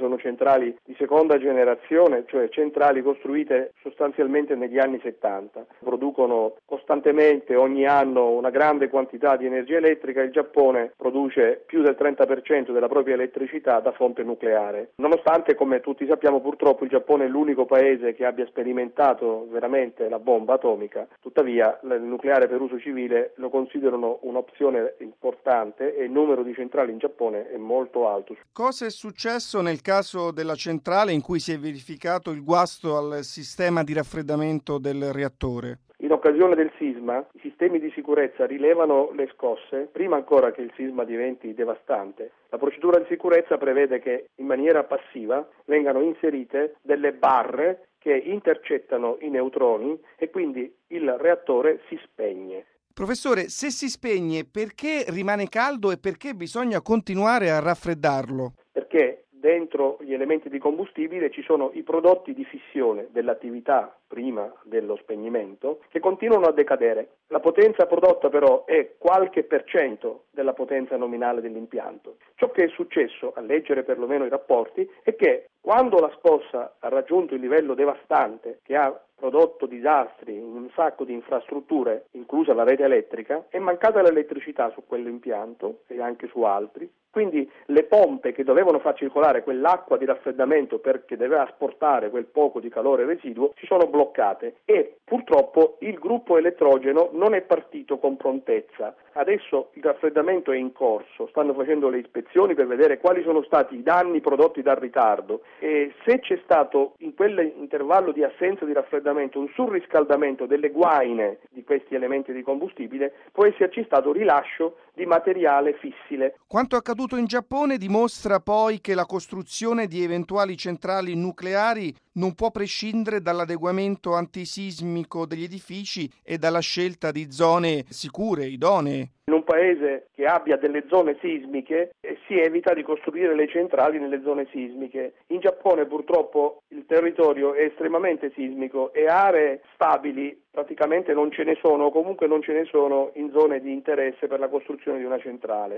sono centrali di seconda generazione, cioè centrali costruite sostanzialmente negli anni 70. Producono costantemente ogni anno una grande quantità di energia elettrica. Il Giappone produce più del 30% della propria elettricità da fonte nucleare. Nonostante, come tutti sappiamo, purtroppo il Giappone è l'unico paese che abbia sperimentato veramente la bomba atomica, tuttavia il nucleare per uso civile lo considerano un'opzione importante e il numero di centrali in Giappone è molto alto. Cosa è successo nel caso della centrale in cui si è verificato il guasto al sistema di raffreddamento del reattore? In occasione del sisma, i sistemi di sicurezza rilevano le scosse prima ancora che il sisma diventi devastante. La procedura di sicurezza prevede che in maniera passiva vengano inserite delle barre che intercettano i neutroni e quindi il reattore si spegne. Professore, se si spegne, perché rimane caldo e perché bisogna continuare a raffreddarlo? Perché dentro gli elementi di combustibile ci sono i prodotti di fissione dell'attività prima dello spegnimento che continuano a decadere. La potenza prodotta però è qualche % della potenza nominale dell'impianto. Ciò che è successo, a leggere perlomeno i rapporti, è che quando la scossa ha raggiunto il livello devastante che ha prodotto disastri in un sacco di infrastrutture, inclusa la rete elettrica, è mancata l'elettricità su quell'impianto e anche su altri. Quindi le pompe che dovevano far circolare quell'acqua di raffreddamento perché doveva asportare quel poco di calore residuo si sono bloccate e purtroppo il gruppo elettrogeno non è partito con prontezza. Adesso il raffreddamento è in corso, stanno facendo le ispezioni per vedere quali sono stati i danni prodotti dal ritardo e se c'è stato in quell'intervallo di assenza di raffreddamento un surriscaldamento delle guaine di questi elementi di combustibile, può esserci stato rilascio di materiale fissile. Quanto accaduto in Giappone dimostra poi che la costruzione di eventuali centrali nucleari non può prescindere dall'adeguamento antisismico degli edifici e dalla scelta di zone sicure, idonee. In un paese che abbia delle zone sismiche si evita di costruire le centrali nelle zone sismiche. In Giappone purtroppo il territorio è estremamente sismico e aree stabili praticamente non ce ne sono, o comunque non ce ne sono in zone di interesse per la costruzione di una centrale.